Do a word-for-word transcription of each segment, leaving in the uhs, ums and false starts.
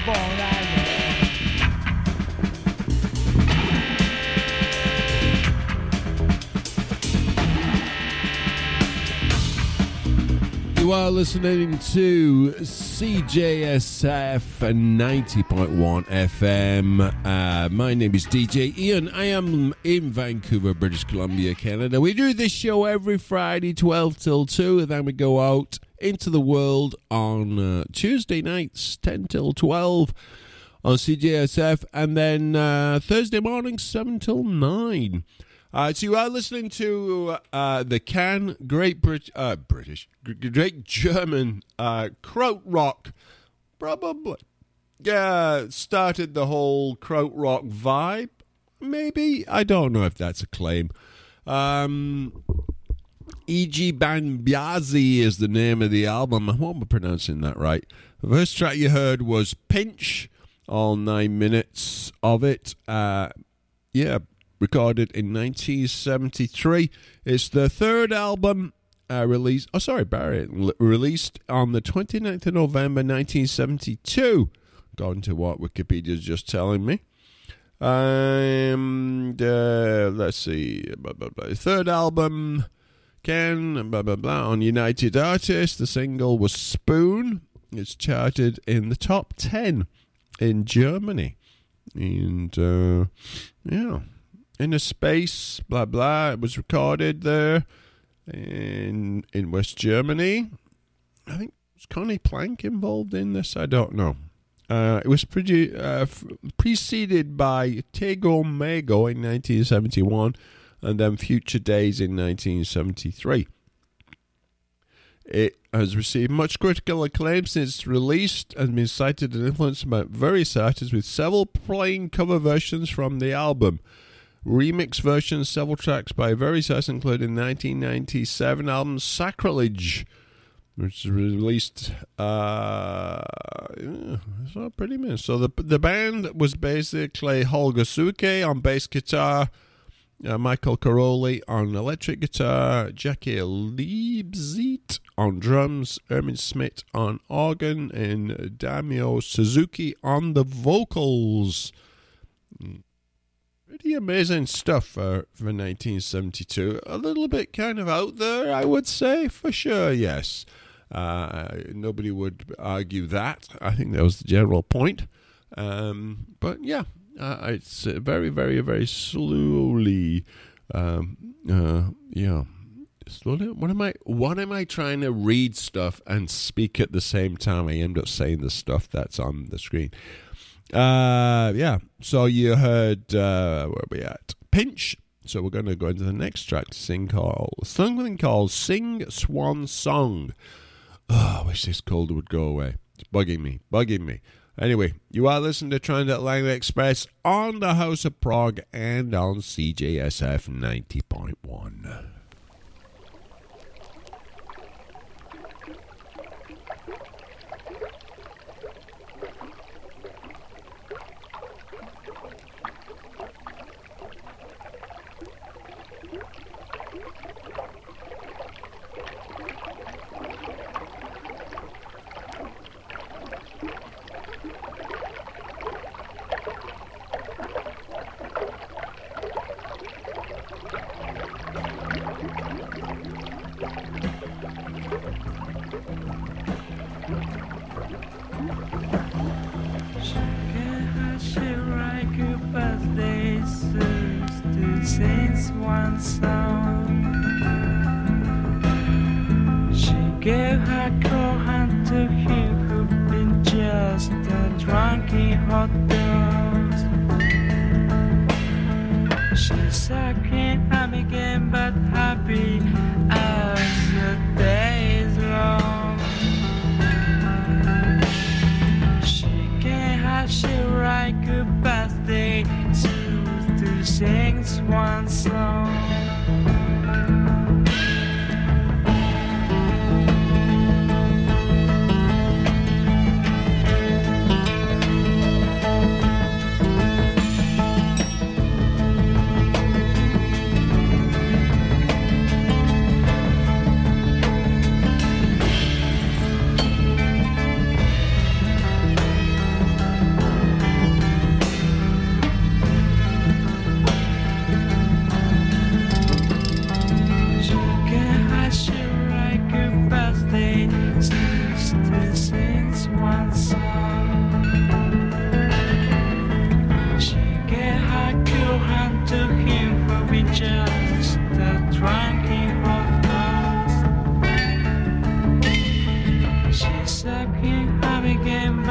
You are listening to C J S F ninety point one F M. Uh, my name is D J Ian. I am in Vancouver, British Columbia, Canada. We do this show every Friday, twelve till two, and then we go out into the world on uh, Tuesday nights, ten till twelve on C J S F, and then uh, Thursday mornings, seven till nine. Uh, so you are listening to uh, the Can Great Brit- uh, British, Great German uh, Krautrock, probably. Yeah, started the whole Krautrock vibe, maybe? I don't know if that's a claim. Um, E G Banbiazi is the name of the album. I hope I'm pronouncing that right. The first track you heard was Pinch, all nine minutes of it. Uh, yeah, recorded in nineteen seventy-three. It's the third album uh, released. Oh, sorry, Barry. L- released on the twenty-ninth of November, nineteen seventy-two. According to what Wikipedia's just telling me. And uh, let's see. Blah, blah, blah. Third album, Ken. Blah blah blah. On United Artists, the single was Spoon. It's charted in the top ten in Germany. And uh, yeah. Inner Space, blah, blah. It was recorded there in in West Germany. I think, was Connie Plank involved in this? I don't know. Uh, it was produ- uh, f- preceded by Tego Mego in nineteen seventy-one and then Future Days in nineteen seventy-three. It has received much critical acclaim since its release and has been cited and influenced by various artists, with several playing cover versions from the album. Remix versions, several tracks by various artists, including nineteen ninety-seven album Sacrilege, which was released. Uh, yeah, it's not pretty much. So the the band was basically Holger Suke on bass guitar, uh, Michael Caroli on electric guitar, Jackie Liebzeit on drums, Ermin Smith on organ, and Damio Suzuki on the vocals. Pretty amazing stuff for, for nineteen seventy-two. A little bit kind of out there, I would say, for sure, yes. Uh, nobody would argue that. I think that was the general point. Um, but yeah, uh, it's very, very, very slowly, um, uh, yeah, slowly. What am I? What am I trying to read stuff and speak at the same time? I end up saying the stuff that's on the screen. Uh, yeah, so you heard, uh, where are we at? Pinch. So we're going to go into the next track to sing called, something called Sing Swan Song. Oh, I wish this cold would go away. It's bugging me, bugging me. Anyway, you are listening to Transatlantic Express on the House of Prog and on C J S F ninety point one.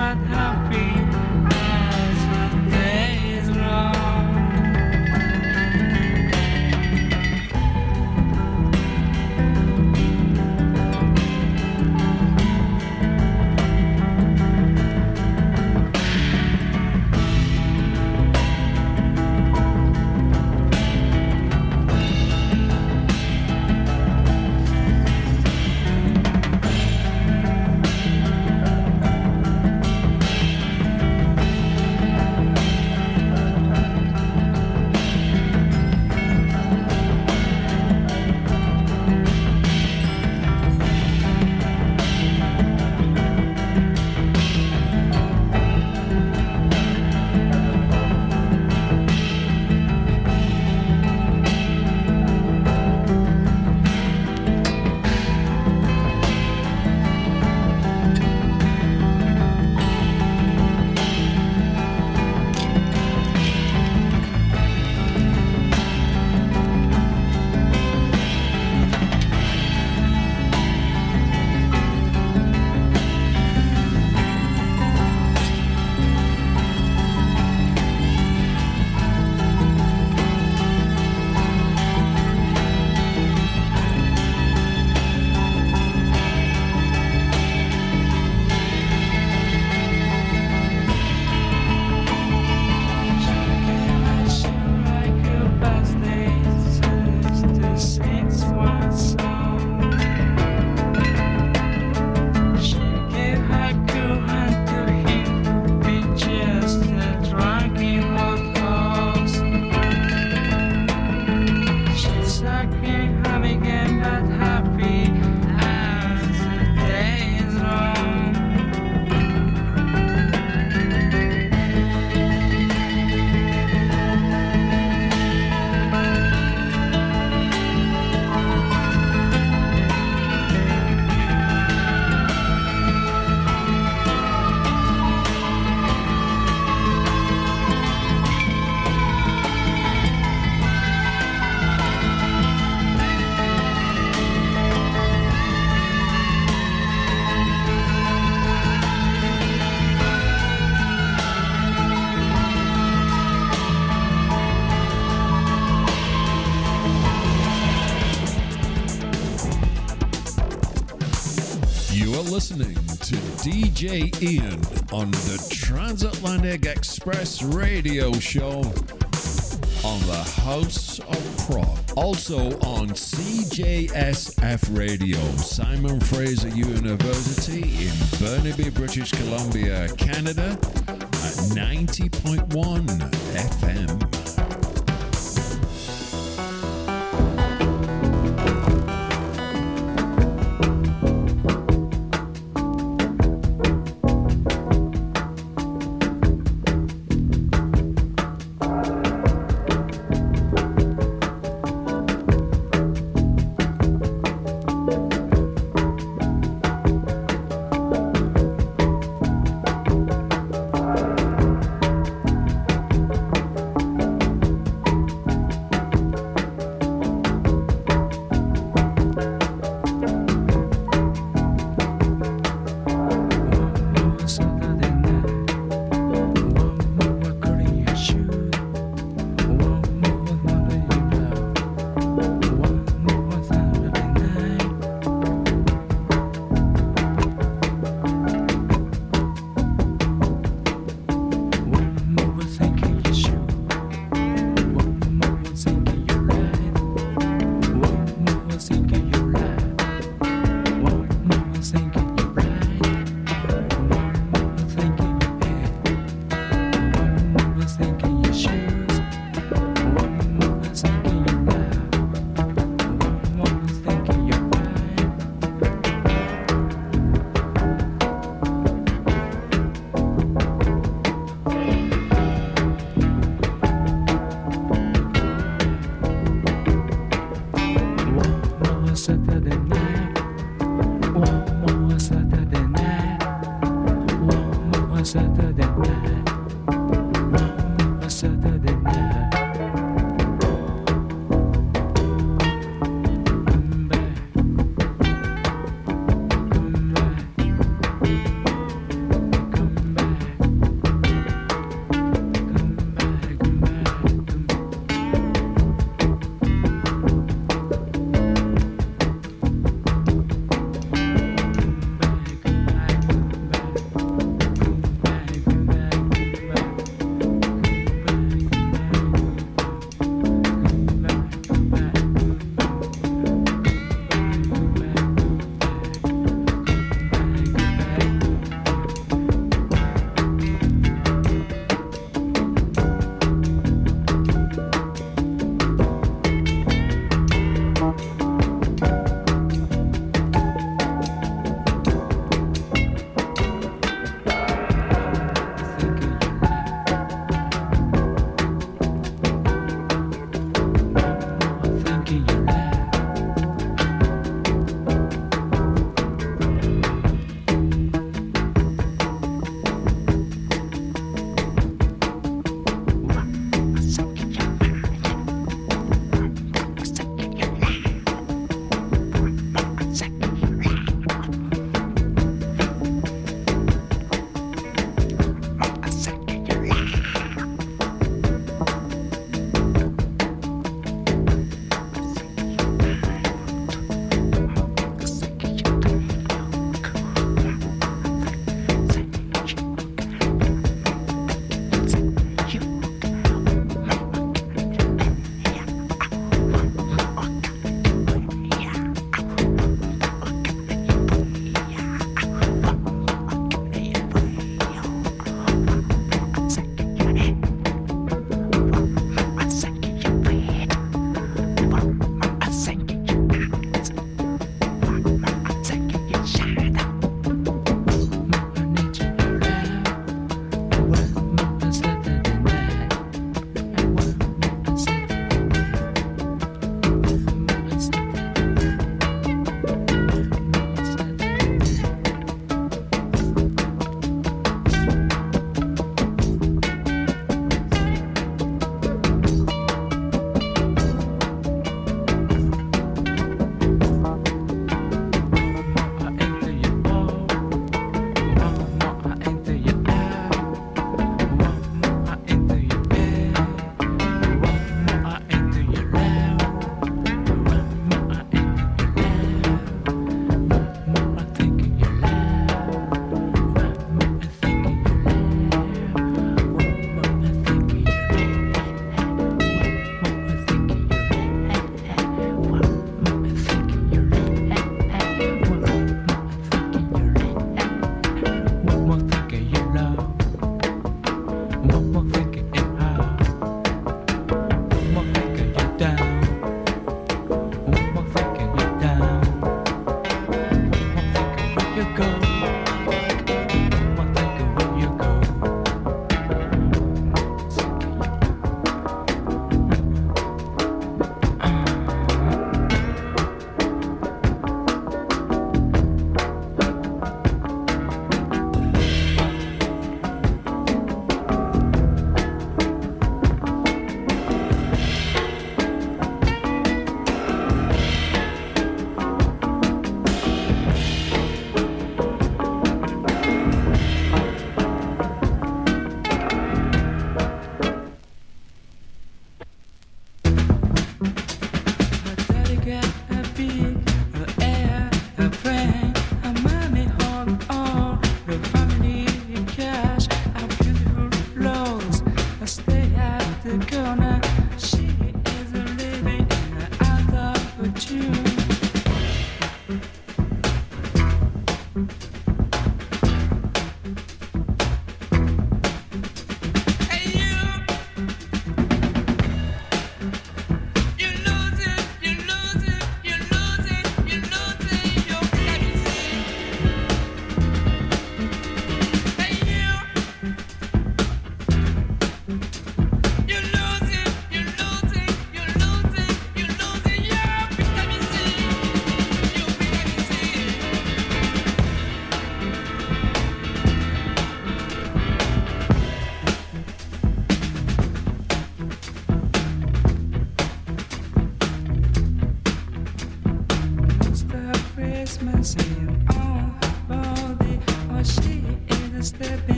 listening to D J Ian on the Transatlantic Express radio show on the House of Prog. Also on C J S F Radio, Simon Fraser University in Burnaby, British Columbia, Canada at ninety point one F M.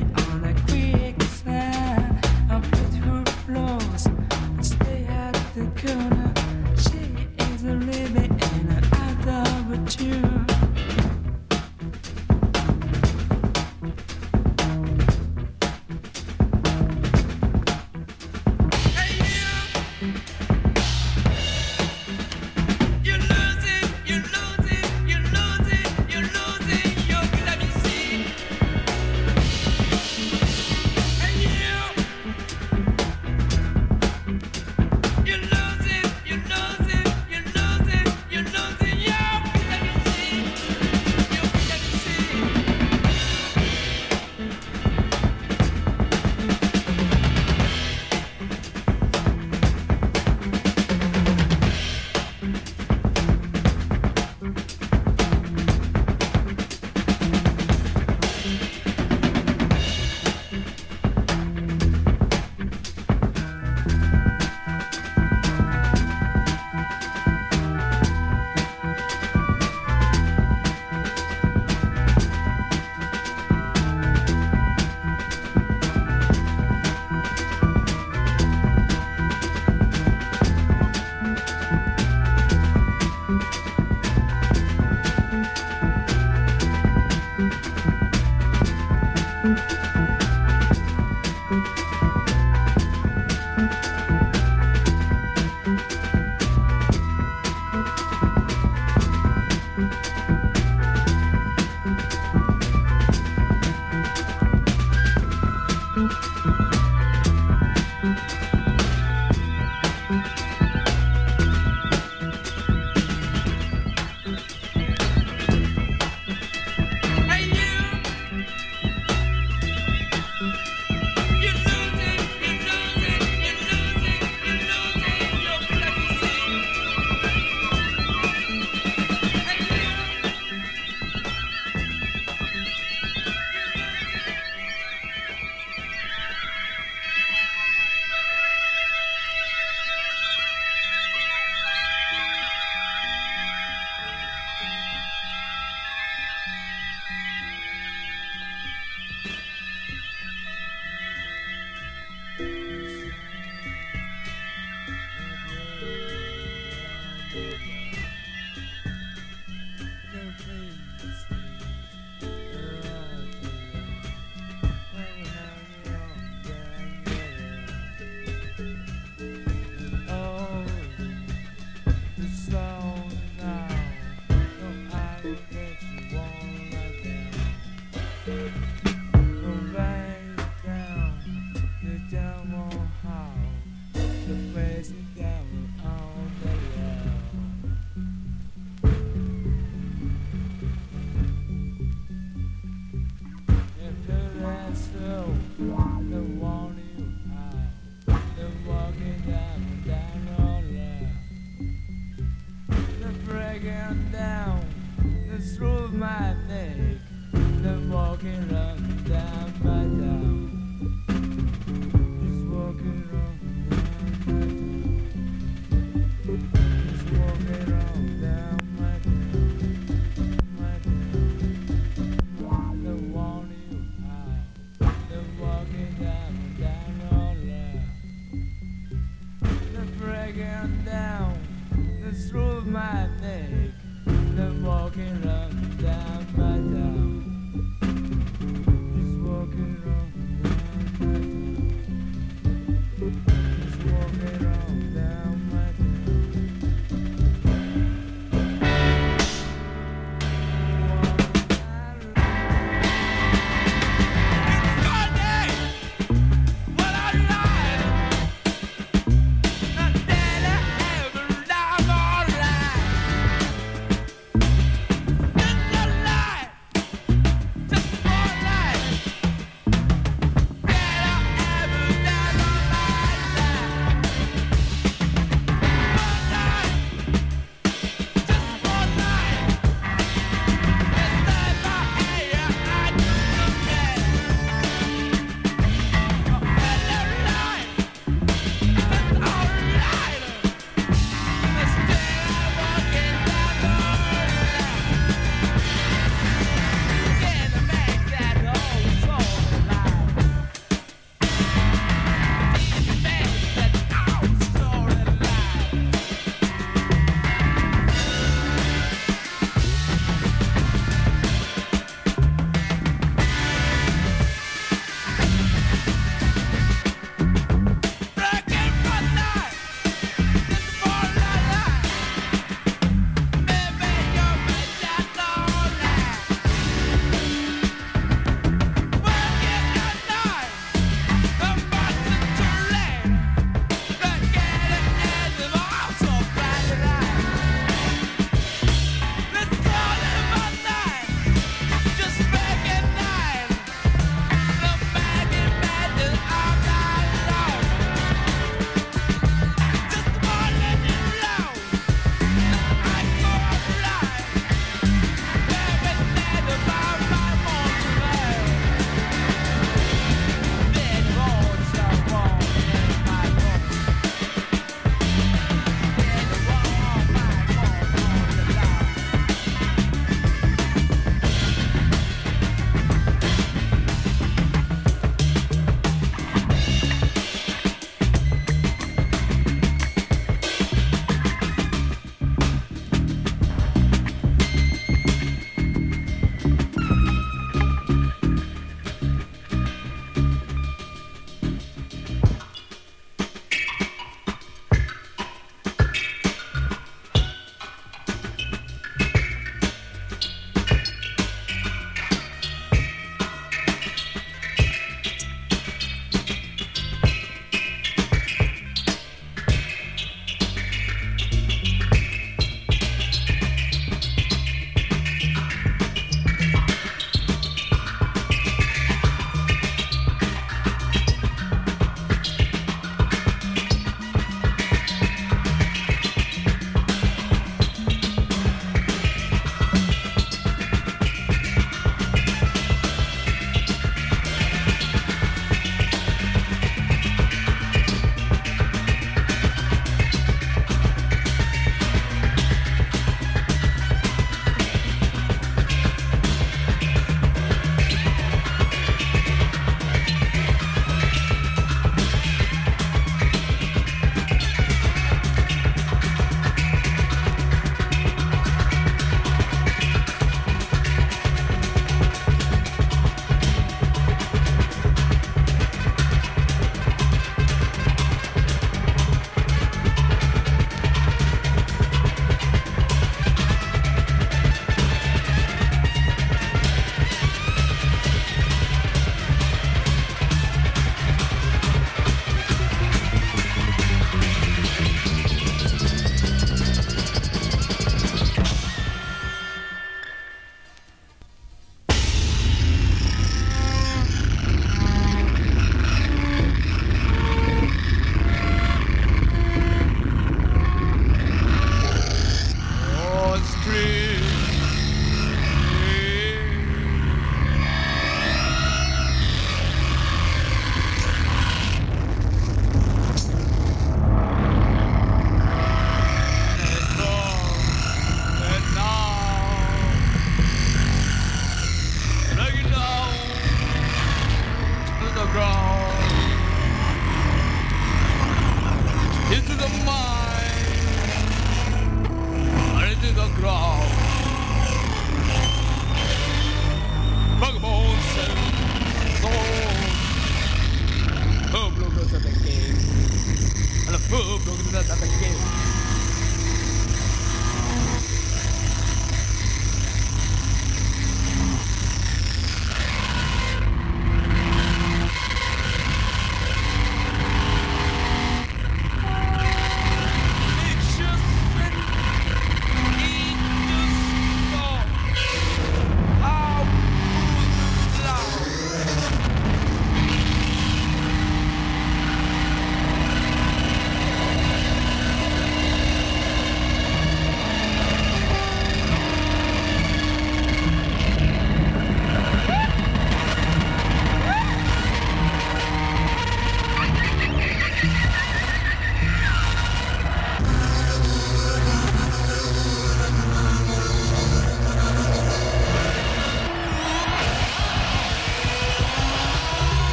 my neck, then walking up and down my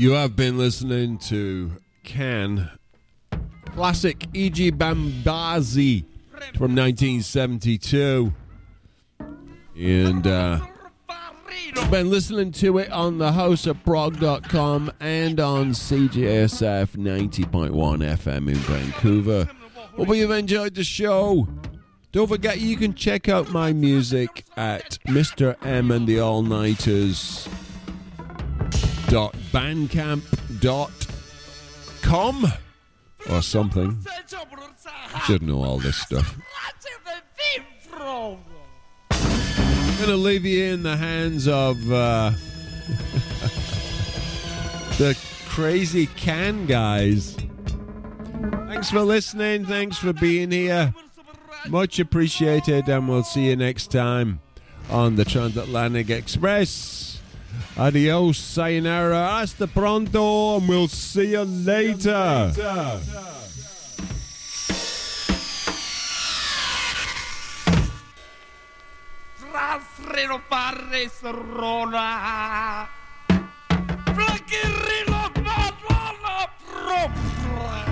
You have been listening to Can, classic E G Bambazi from nineteen seventy-two. And uh, I've been listening to it on the house of prog dot com and on C J S F ninety point one F M in Vancouver. Hope you've enjoyed the show. Don't forget you can check out my music at Mister M and the All-Nighters dot bandcamp dot com or something. I should know all this stuff. I'm going to leave you in the hands of uh, the crazy Can guys. Thanks for listening. Thanks for being here. Much appreciated, and we'll see you next time on the Transatlantic Express. Adios, sayonara, hasta pronto, and we'll see you later. Trasrino parre sorona, Flakirino madonna propria.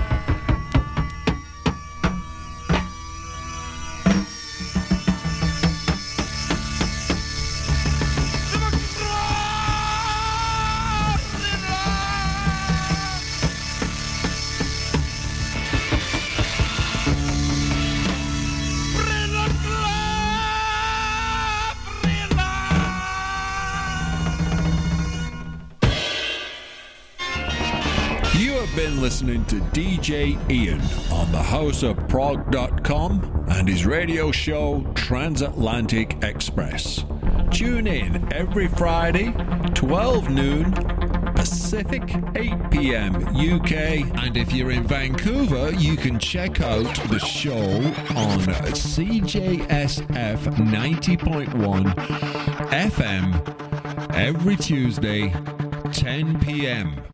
Been listening to D J Ian on the house of prog dot com and his radio show Transatlantic Express. Tune in every Friday, twelve noon Pacific, eight p.m. U K, and if you're in Vancouver you can check out the show on C J S F ninety point one F M every Tuesday, ten p.m.